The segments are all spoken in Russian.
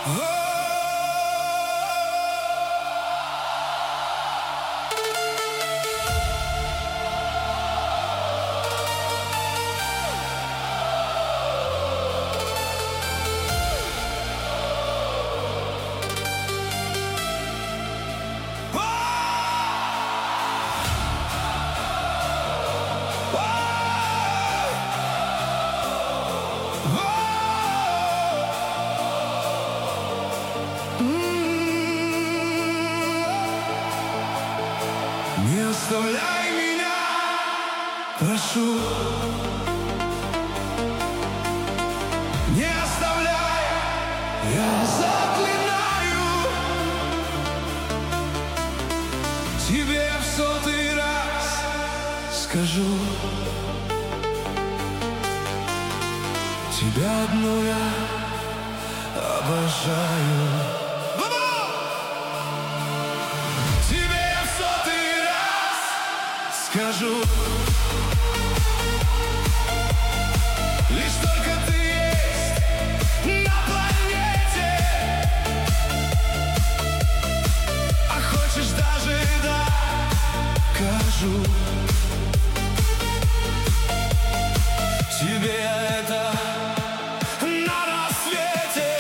Не оставляй меня, прошу. Не оставляй, я заклинаю. Тебе в 100-й раз скажу. Тебя одну я обожаю. Скажу, лишь только ты есть на планете. А хочешь даже докажу тебе это на рассвете.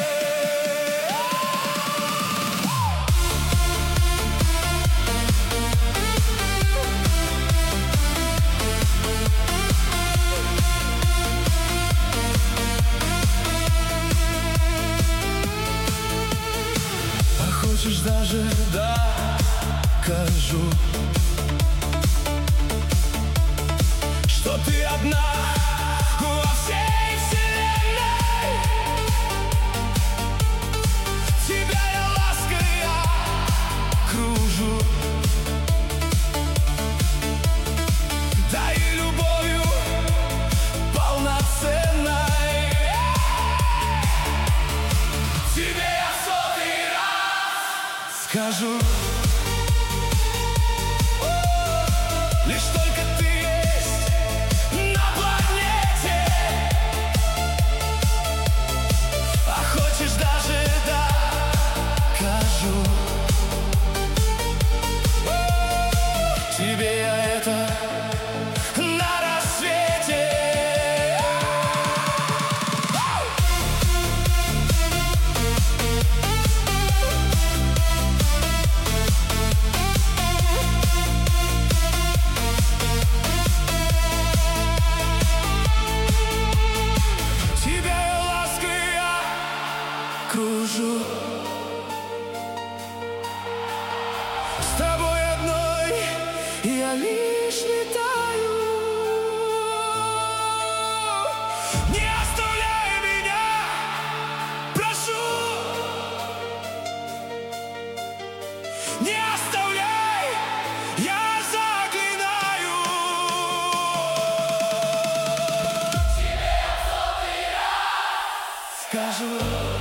Хочешь даже докажу, что ты одна во всей вселенной. Тебя я лаской окружу, да и любовью полноценной. Тебе я в 100-й раз скажу, лишь только ты есть на планете. А хочешь даже докажу тебе я это на рассвете. Кружу с тобой одной, я лишь летаю. Не оставляй меня, прошу. Не оставляй, я заклинаю. Тебе в 100-й раз скажу.